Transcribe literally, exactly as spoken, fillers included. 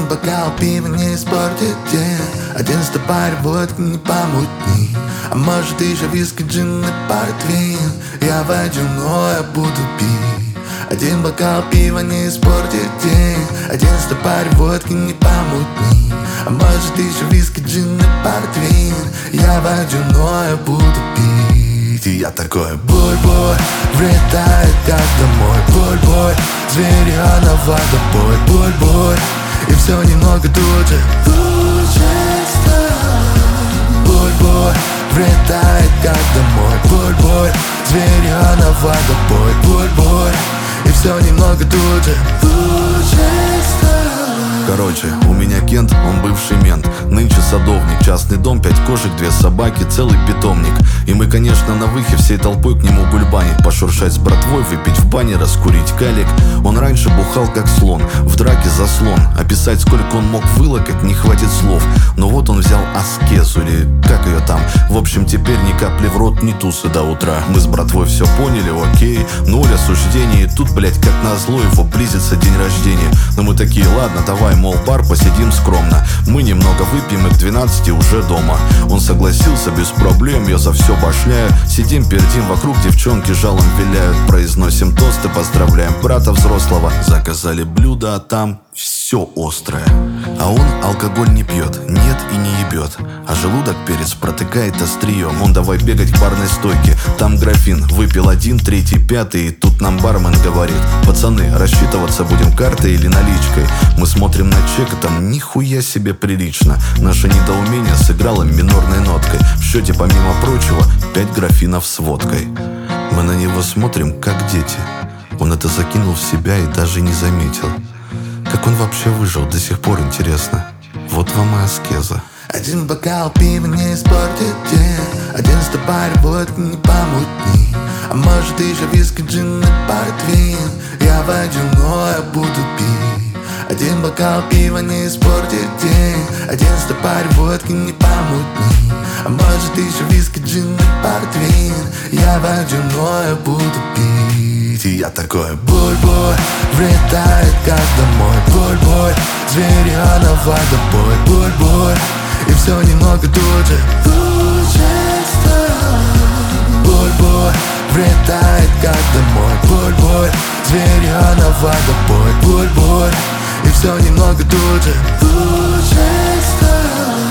бокал пива не испортит день, один стопарь водки не помутни, а может еще виски, джин и портвейн. Я водяное буду пить. Один бокал пива не испортит день, один стопарь водки не помутни, а может еще виски, джин и портвейн. Я водяное буду пить. И я такой бой-бой, влетает как домой. Бой-бой, зверёного водопой. Бой-бой, и все немного тут же лучше стало. Бой-бой, влетает как домой. Бой-бой, зверёного водопой. Бой-бой, и все немного тут же лучше стало. Короче, у меня Кент, он бывший мент, нынче садовник, частный дом, пять кошек, две собаки, целый питомник. И мы, конечно, на выхе всей толпой к нему гульбанить, пошуршать с братвой, выпить в бане, раскурить калик. Он раньше бухал как слон, в драке заслон. Описать, сколько он мог вылокать, не хватит слов. Но вот он взял аскезу, или как ее там. В общем, теперь ни капли в рот, ни тусы до утра. Мы с братвой все поняли, окей, ноль осуждений. И тут, блять, как назло, его близится день рождения. Но мы такие, ладно, давай, мол, бар, посидим скромно. Мы немного выпьем и к двенадцати уже дома. Он согласился без проблем, я за все башляю. Сидим, пердим, вокруг девчонки жалом виляют. Произносим тосты, поздравляем брата взрослого. Заказали блюдо, а там все острое. А он алкоголь не пьет, нет и не ебет, а желудок перец протыкает острием. Он давай бегать к барной стойке, там графин. Выпил один, третий, пятый, и тут нам бармен говорит: пацаны, рассчитываться будем картой или наличкой? Мы смотрим на чек, и там нихуя себе прилично. Наше недоумение сыграло минорной ноткой. В счете, помимо прочего, пять графинов с водкой. Мы на него смотрим, как дети. Он это закинул в себя и даже не заметил. Как он вообще выжил, до сих пор интересно. Вот вам и аскеза. Один бокал пива не испортит день, один стопарь водки не помутни, а может еще виски, джин и портвейн. Я водяное буду пить. Один бокал пива не испортит день, один стопарь водки не помутни, а может еще виски, джин и портвейн. Я водяное буду пить. И я такой бой-бой, влетает как домой. Бой-бой, зверёного водопой. Бой-бой, и все немного тут же лучше стало. Бой-бой, влетает как домой. Бой-бой, зверёного водопой. Бой-бой, и все немного тут же лучше стало.